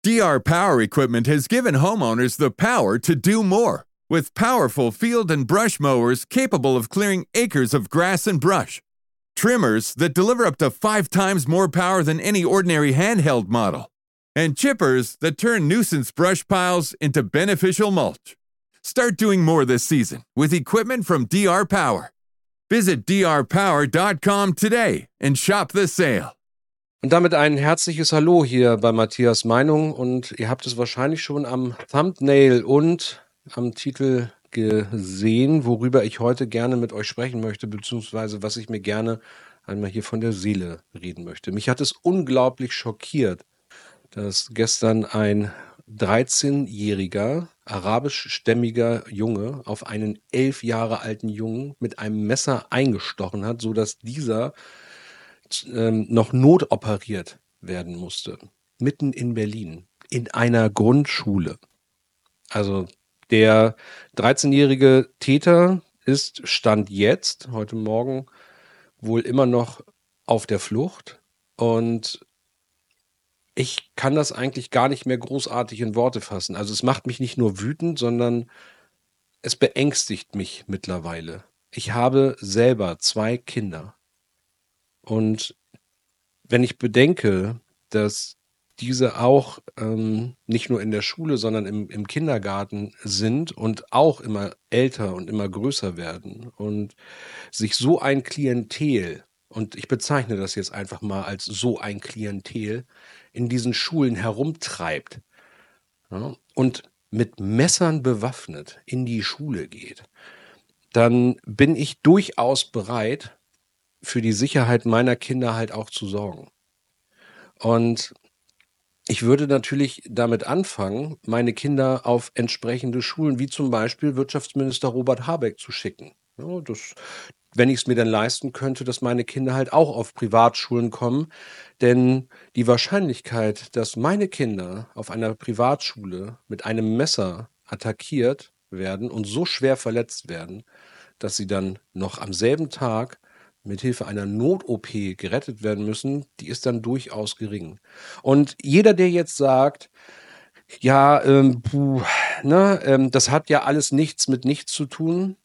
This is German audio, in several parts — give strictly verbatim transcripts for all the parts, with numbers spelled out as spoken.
D R Power equipment has given homeowners the power to do more. With powerful field and brush mowers capable of clearing acres of grass and brush. Trimmers that deliver up to five times more power than any ordinary handheld model. And chippers that turn nuisance brush piles into beneficial mulch. Start doing more this season with equipment from D R Power. Visit d r power dot com today and shop the sale. Und damit ein herzliches Hallo hier bei Matthias Meinung. Und ihr habt es wahrscheinlich schon am Thumbnail und am Titel gesehen, worüber ich heute gerne mit euch sprechen möchte, beziehungsweise was ich mir gerne einmal hier von der Seele reden möchte. Mich hat es unglaublich schockiert, dass gestern ein dreizehnjähriger arabischstämmiger Junge auf einen elf Jahre alten Jungen mit einem Messer eingestochen hat, sodass dieser ähm, noch notoperiert werden musste. Mitten in Berlin, in einer Grundschule. Also der dreizehnjährige Täter ist Stand jetzt, heute Morgen, wohl immer noch auf der Flucht. Und ich kann das eigentlich gar nicht mehr großartig in Worte fassen. Also es macht mich nicht nur wütend, sondern es beängstigt mich mittlerweile. Ich habe selber zwei Kinder. Und wenn ich bedenke, dass diese auch ähm, nicht nur in der Schule, sondern im, im Kindergarten sind und auch immer älter und immer größer werden und sich so ein Klientel, und ich bezeichne das jetzt einfach mal als so ein Klientel, in diesen Schulen herumtreibt, ja, und mit Messern bewaffnet in die Schule geht, dann bin ich durchaus bereit, für die Sicherheit meiner Kinder halt auch zu sorgen. Und ich würde natürlich damit anfangen, meine Kinder auf entsprechende Schulen, wie zum Beispiel Wirtschaftsminister Robert Habeck, zu schicken. Ja, das, wenn ich es mir dann leisten könnte, dass meine Kinder halt auch auf Privatschulen kommen. Denn die Wahrscheinlichkeit, dass meine Kinder auf einer Privatschule mit einem Messer attackiert werden und so schwer verletzt werden, dass sie dann noch am selben Tag mit Hilfe einer Not-O P gerettet werden müssen, die ist dann durchaus gering. Und jeder, der jetzt sagt, ja, ähm, puh, ne, ähm, das hat ja alles nichts mit nichts zu tun.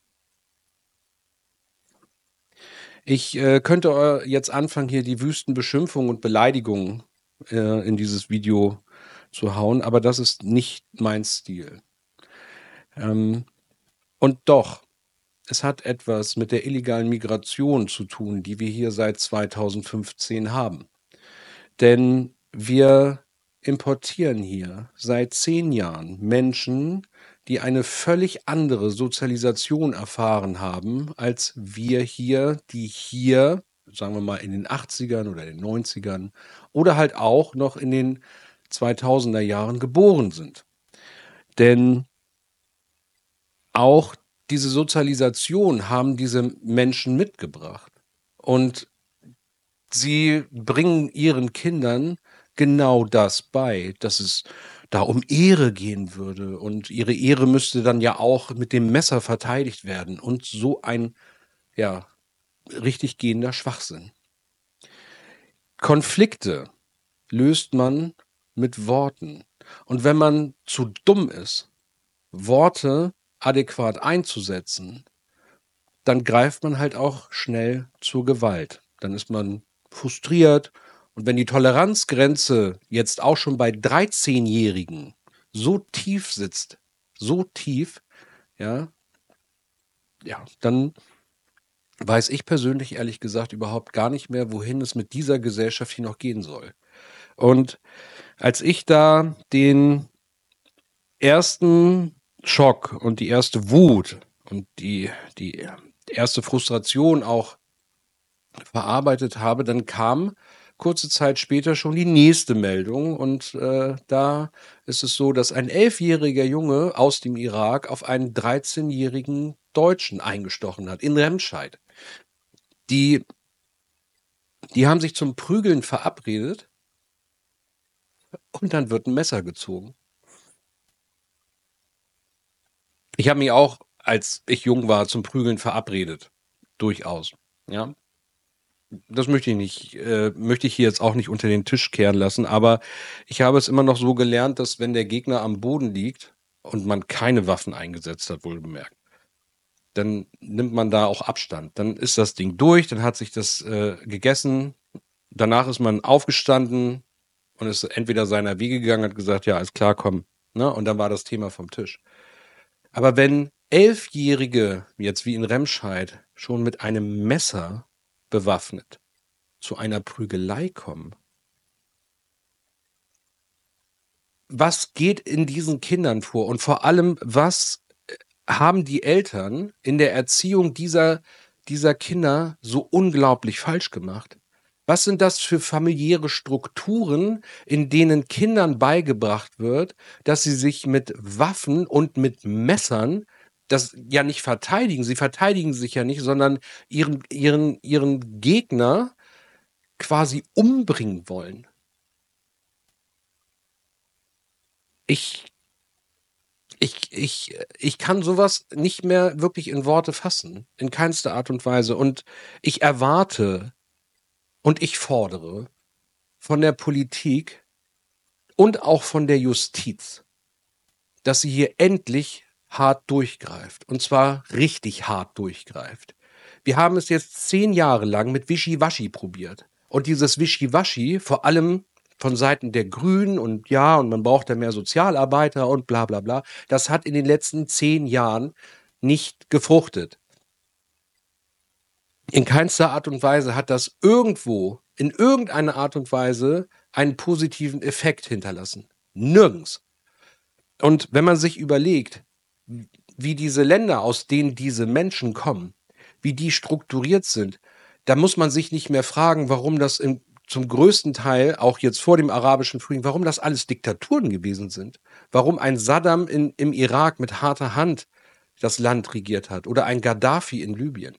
Ich äh, könnte jetzt anfangen, hier die wüsten Beschimpfungen und Beleidigungen äh, in dieses Video zu hauen, aber das ist nicht mein Stil. Ähm, und doch, es hat etwas mit der illegalen Migration zu tun, die wir hier seit zweitausendfünfzehn haben. Denn wir importieren hier seit zehn Jahren Menschen, die eine völlig andere Sozialisation erfahren haben, als wir hier, die hier, sagen wir mal, in den achtzigern oder den neunzigern oder halt auch noch in den zweitausender Jahren geboren sind. Denn auch diese Sozialisation haben diese Menschen mitgebracht. Und sie bringen ihren Kindern genau das bei, dass es da um Ehre gehen würde. Und ihre Ehre müsste dann ja auch mit dem Messer verteidigt werden. Und so ein, ja, richtig gehender Schwachsinn. Konflikte löst man mit Worten. Und wenn man zu dumm ist, Worte adäquat einzusetzen, dann greift man halt auch schnell zur Gewalt. Dann ist man frustriert. Und wenn die Toleranzgrenze jetzt auch schon bei dreizehnjährigen so tief sitzt, so tief, ja, ja, dann weiß ich persönlich ehrlich gesagt überhaupt gar nicht mehr, wohin es mit dieser Gesellschaft hier noch gehen soll. Und als ich da den ersten Schock und die erste Wut und die, die erste Frustration auch verarbeitet habe, dann kam kurze Zeit später schon die nächste Meldung. Und äh, da ist es so, dass ein elfjähriger Junge aus dem Irak auf einen dreizehnjährigen Deutschen eingestochen hat, in Remscheid. Die, die haben sich zum Prügeln verabredet und dann wird ein Messer gezogen. Ich habe mich auch, als ich jung war, zum Prügeln verabredet. Durchaus. Ja. das möchte ich nicht, äh, möchte ich hier jetzt auch nicht unter den Tisch kehren lassen, aber ich habe es immer noch so gelernt, dass wenn der Gegner am Boden liegt und man keine Waffen eingesetzt hat, wohlbemerkt, dann nimmt man da auch Abstand. Dann ist das Ding durch, dann hat sich das äh, gegessen, danach ist man aufgestanden und ist entweder seiner Wege gegangen, hat gesagt, ja, alles klar, komm, ne? Und dann war das Thema vom Tisch. Aber wenn Elfjährige, jetzt wie in Remscheid, schon mit einem Messer bewaffnet zu einer Prügelei kommen, was geht in diesen Kindern vor? Und vor allem, was haben die Eltern in der Erziehung dieser, dieser Kinder so unglaublich falsch gemacht? Was sind das für familiäre Strukturen, in denen Kindern beigebracht wird, dass sie sich mit Waffen und mit Messern das ja nicht verteidigen, sie verteidigen sich ja nicht, sondern ihren, ihren, ihren Gegner quasi umbringen wollen? Ich, ich, ich, ich kann sowas nicht mehr wirklich in Worte fassen, in keinster Art und Weise. Und ich erwarte und ich fordere von der Politik und auch von der Justiz, dass sie hier endlich hart durchgreift. Und zwar richtig hart durchgreift. Wir haben es jetzt zehn Jahre lang mit Wischiwaschi probiert. Und dieses Wischiwaschi, vor allem von Seiten der Grünen und ja, und man braucht ja mehr Sozialarbeiter und bla bla bla, das hat in den letzten zehn Jahren nicht gefruchtet. In keinster Art und Weise hat das irgendwo, in irgendeiner Art und Weise, einen positiven Effekt hinterlassen. Nirgends. Und wenn man sich überlegt, wie diese Länder, aus denen diese Menschen kommen, wie die strukturiert sind, da muss man sich nicht mehr fragen, warum das im, zum größten Teil, auch jetzt vor dem arabischen Frühling, warum das alles Diktaturen gewesen sind. Warum ein Saddam in, im Irak mit harter Hand das Land regiert hat oder ein Gaddafi in Libyen.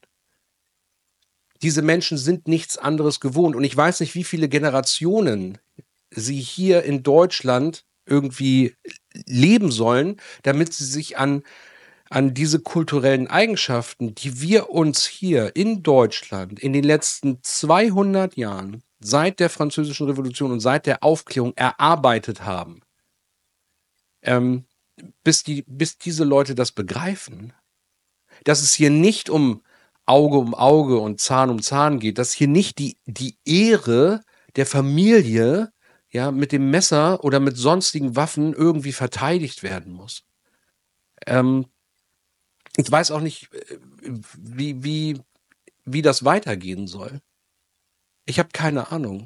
Diese Menschen sind nichts anderes gewohnt. Und ich weiß nicht, wie viele Generationen sie hier in Deutschland irgendwie leben sollen, damit sie sich an, an diese kulturellen Eigenschaften, die wir uns hier in Deutschland in den letzten zweihundert Jahren seit der Französischen Revolution und seit der Aufklärung erarbeitet haben, ähm, bis, die, bis diese Leute das begreifen, dass es hier nicht um Auge um Auge und Zahn um Zahn geht, dass hier nicht die, die Ehre der Familie ja mit dem Messer oder mit sonstigen Waffen irgendwie verteidigt werden muss. Ähm, ich weiß auch nicht, wie, wie, wie das weitergehen soll. Ich habe keine Ahnung.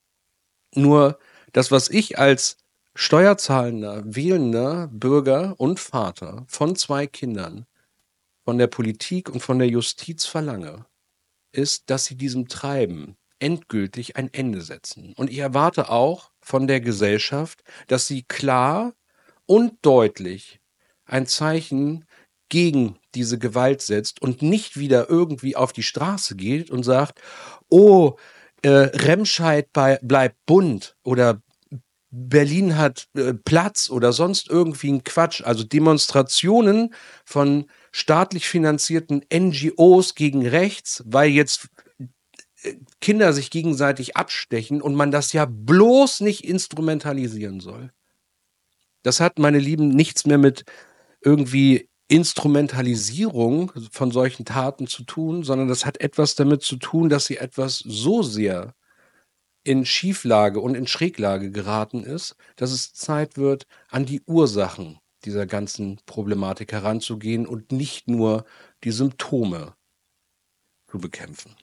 Nur das, was ich als steuerzahlender, wählender Bürger und Vater von zwei Kindern von der Politik und von der Justiz verlange, ist, dass sie diesem Treiben endgültig ein Ende setzen. Und ich erwarte auch von der Gesellschaft, dass sie klar und deutlich ein Zeichen gegen diese Gewalt setzt und nicht wieder irgendwie auf die Straße geht und sagt, oh, äh, Remscheid bei, bleibt bunt oder Berlin hat äh, Platz oder sonst irgendwie ein Quatsch. Also Demonstrationen von staatlich finanzierten N G Os gegen rechts, weil jetzt äh, Kinder sich gegenseitig abstechen und man das ja bloß nicht instrumentalisieren soll. Das hat, meine Lieben, nichts mehr mit irgendwie Instrumentalisierung von solchen Taten zu tun, sondern das hat etwas damit zu tun, dass sie etwas so sehr in Schieflage und in Schräglage geraten ist, dass es Zeit wird, an die Ursachen dieser ganzen Problematik heranzugehen und nicht nur die Symptome zu bekämpfen.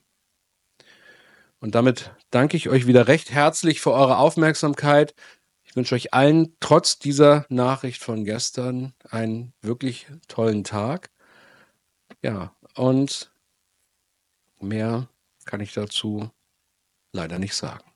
Und damit danke ich euch wieder recht herzlich für eure Aufmerksamkeit. Ich wünsche euch allen trotz dieser Nachricht von gestern einen wirklich tollen Tag. Ja, und mehr kann ich dazu leider nicht sagen.